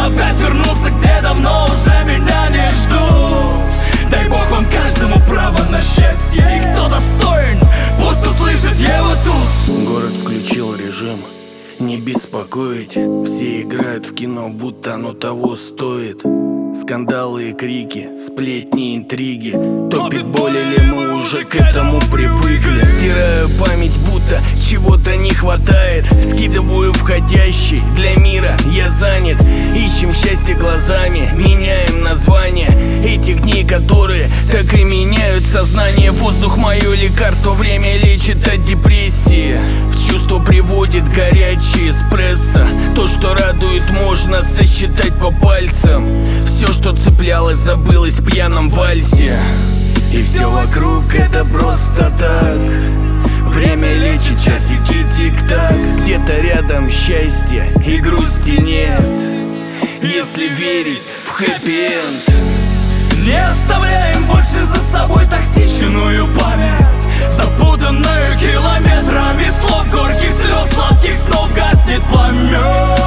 опять вернуться, где давно уже меня не ждут. Дай Бог вам каждому право на счастье, и кто достоин, пусть услышит его тут. Город включил режим не беспокоить. Все играют в кино, будто оно того стоит. Скандалы и крики, сплетни, интриги. Топит боль или мы уже к этому привыкли. Стираю память, будто чего-то не хватает. Скидываю входящий, для мира я занят. Ищем счастье глазами, меняем название этих дней, которые так и меняют сознание. Воздух мое лекарство, время лечит от депрессии. В чувство приводит горячий эспрессо. То, что радует, можно сосчитать по пальцам. Все, что цеплялось, забылось в пьяном вальсе. И все вокруг это просто так. Время лечит, часики тик-так. Где-то рядом счастье и грусти нет, если верить в хэппи-энд. Не оставляем больше за собой токсичную память, запутанную километрами слов, горьких слез, сладких снов. Гаснет пламя.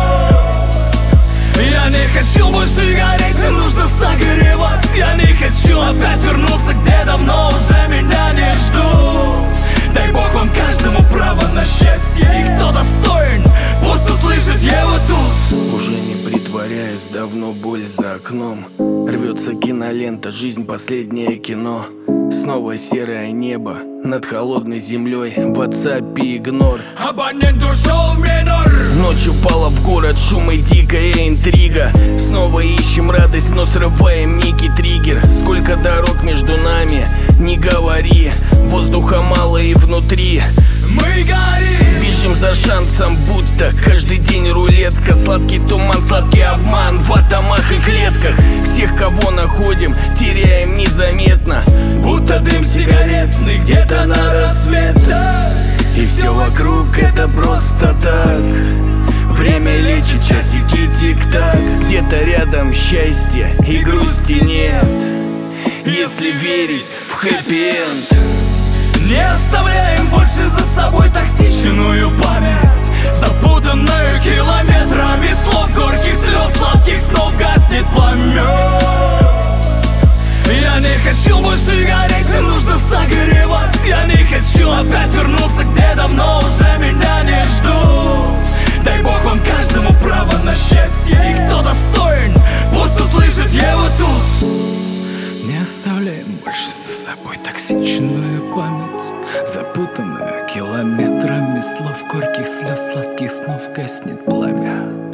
Я не хочу больше гореть, нужно согревать. Я не хочу опять вернуться, где давно уже меня не ждут. Дай Бог вам каждому право на счастье, и кто достоин, пусть услышит его тут. Уже не притворяюсь, давно боль за окном. Рвется кинолента, жизнь последнее кино. Снова серое небо над холодной землей. В WhatsApp игнор. Абонент ушел в минор. Ночь упала в город, шум и дикая интрига. Снова ищем радость, но срываем некий триггер. Сколько дорог между нами, не говори. Воздуха мало и внутри мы горим. Бежим за шансом, будто каждый день рулетка. Сладкий туман, сладкий обман в атомах и клетках. Всех, кого находим, теряем незаметно, будто дым сигаретный где-то на рассвет. И все вокруг это просто так. Время лечит, часики тик-так. Где-то рядом счастье и грусти нет, если верить в хэппи-энд. Не оставляем больше за собой токсичную память, запутанную километрами слов, горьких слез, сладких снов. Гаснет пламя. Я не хочу больше гореть, нужно согревать. Я не хочу опять вернуться, где давно уже меня не ждут. Дай Бог вам каждому право на счастье, и кто достоин, пусть услышит его тут. Не оставляем больше за собой токсичную память, запутанную километрами слов, горьких слез, сладких снов. Гаснет пламя.